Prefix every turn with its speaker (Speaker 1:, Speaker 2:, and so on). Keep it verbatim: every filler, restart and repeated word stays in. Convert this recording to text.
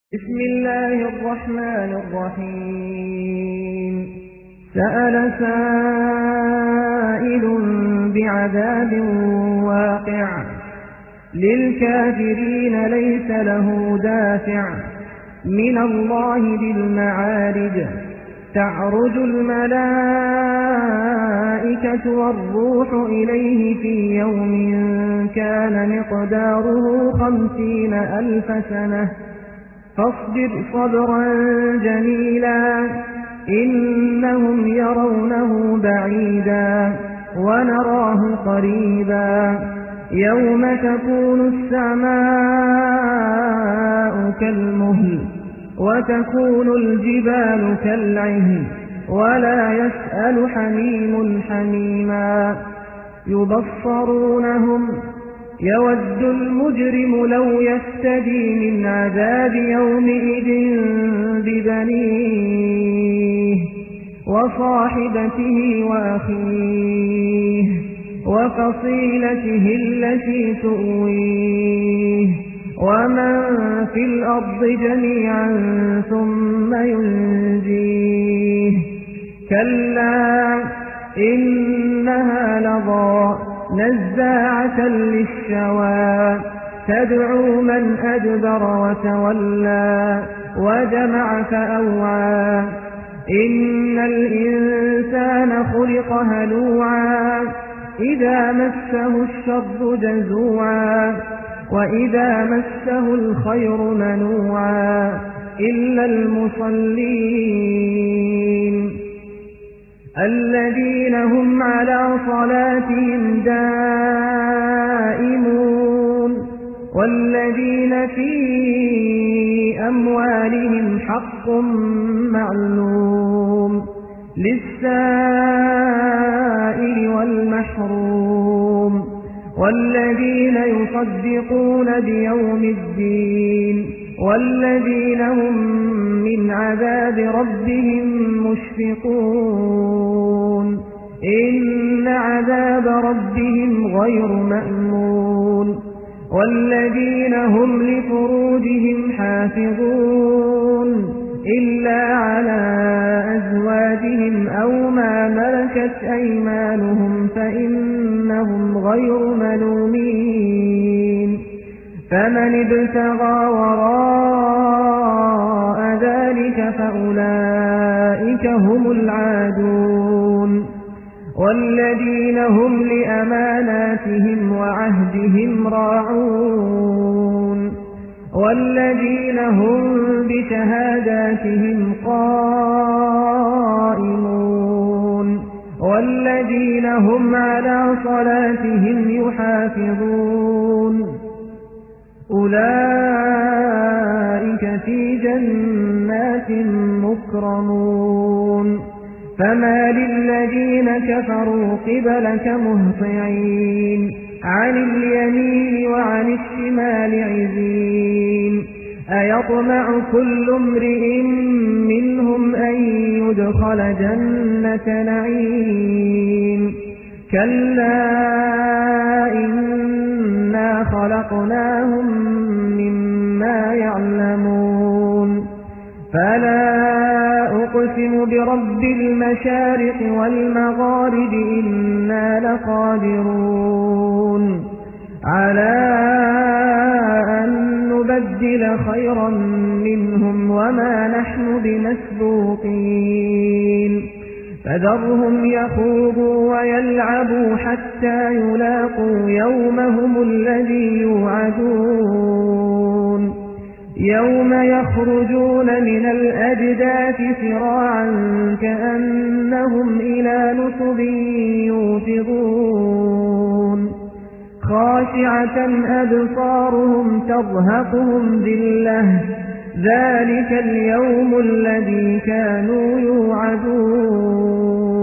Speaker 1: بسم الله الرحمن الرحيم سأل سائل بعذاب واقع للكافرين ليس له دافع من الله ذي المعارج تعرج الملائكة والروح إليه في يوم كان مقداره خمسين ألف سنة فاصبر صبرا جميلا إنهم يرونه بعيدا ونراه قريبا يوم تكون السماء كالمهل وتكون الجبال كالعهن ولا يسأل حميم حميما يبصرونهم يود المجرم لو يفتدي من عذاب يومئذ ببنيه وصاحبته وأخيه وفصيلته التي تؤويه ومن في الأرض جميعا ثم ينجيه كلا إنها لظى نزاعة للشوى تدعو من أدبر وتولى وجمع فأوعى إن الإنسان خلق هلوعا إذا مسه الشر جزوعا وإذا مسه الخير منوعا إلا المصلين الذين هم على صلاتهم دائمون والذين في أموالهم حق معلوم للسائل والمحروم والذين يصدقون بيوم الدين والذين هم من عذاب ربهم مشفقون إن عذاب ربهم غير مأمون والذين هم لفروجهم حافظون إلا على أزواجهم أو ما ملكت أيمانهم فإنهم غير ملومين فمن ابتغى وراء ذلك فأولئك هم العادون والذين هم لأماناتهم وعهدهم راعون والذين هم بشهاداتهم قائمون والذين هم على صلاتهم يحافظون أولئك في جنات مكرمون فما للذين كفروا قبلك مهطعين عن اليمين وعن الشمال عزين أيطمع كل امرئ منهم أن يدخل جنة نعيم كلا إنا خلقناهم مما يعلمون فلا أقسم برب المشارق والمغارب إنا لقادرون على أن نبدل خيرا منهم وما نحن بمسبوقين فذرهم يخوضوا ويلعبوا حتى يلاقوا يومهم الذي يوعدون يوم يخرجون من الأجداث سراعا كأنهم إلى نصب يوفضون خاشعة أبصارهم ترهقهم ذلة ذلك اليوم الذي كانوا يوعدون